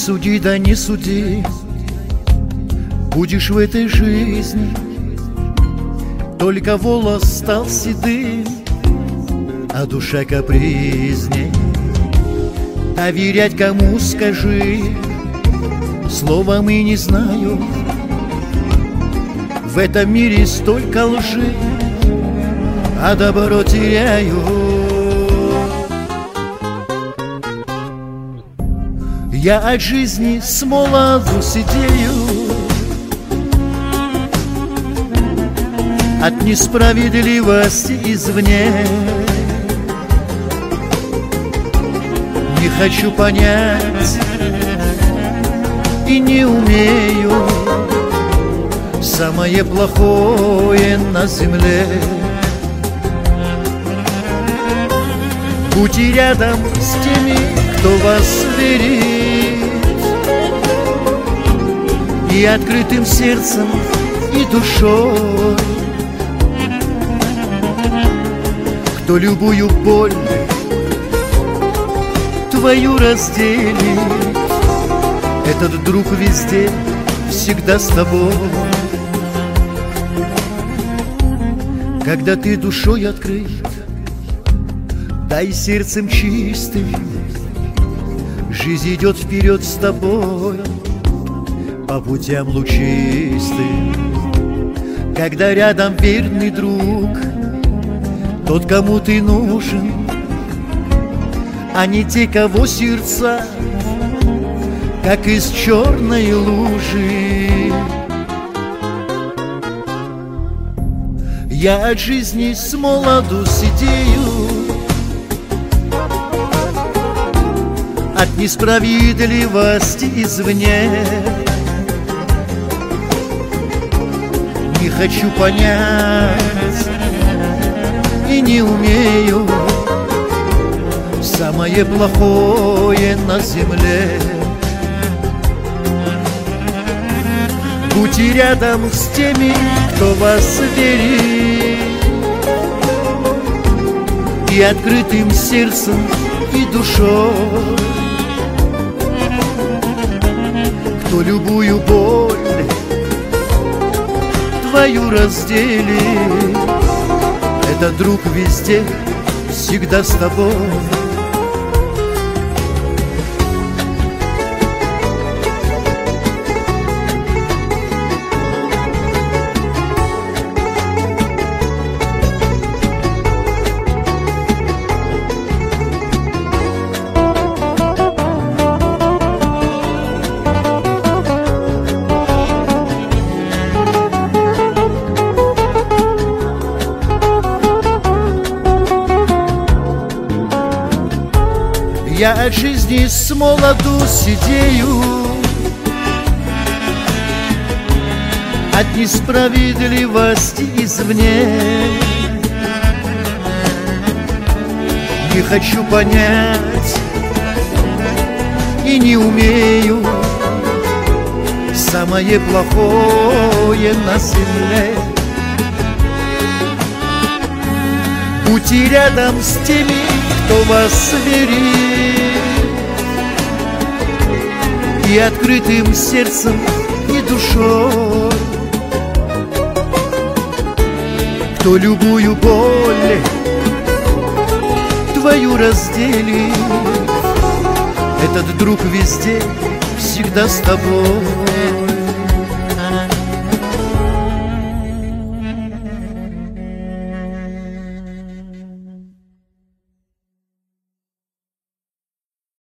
суди, да не суди, будешь в этой жизни, только волос стал седым, а душа капризней. Доверять кому, скажи, словом и не знаю. В этом мире столько лжи, а добро теряю. Я от жизни с молоду сидею, от несправедливости извне. Не хочу понять и не умею самое плохое на земле. Будьте рядом с теми, кто вас верит, и открытым сердцем, и душой, кто любую боль твою разделит. Этот друг везде, всегда с тобой. Когда ты душой открыт, да и сердцем чистым, жизнь идет вперед с тобой по путям лучистым. Когда рядом верный друг, тот, кому ты нужен, а не те, кого сердца, как из черной лужи. Я от жизни с молоду сидею, от несправедливости извне. Не хочу понять и не умею самое плохое на земле. Будьте рядом с теми, кто вас верит, и открытым сердцем, и душой, кто любую боль твою разделит. Этот друг везде, всегда с тобой. Я от жизни с молоду сидею, от несправедливости извне. Не хочу понять и не умею самое плохое на земле. Будьте рядом с теми, кто вас верит, и открытым сердцем, и душой, кто любую боль твою разделит. Этот друг везде, всегда с тобой.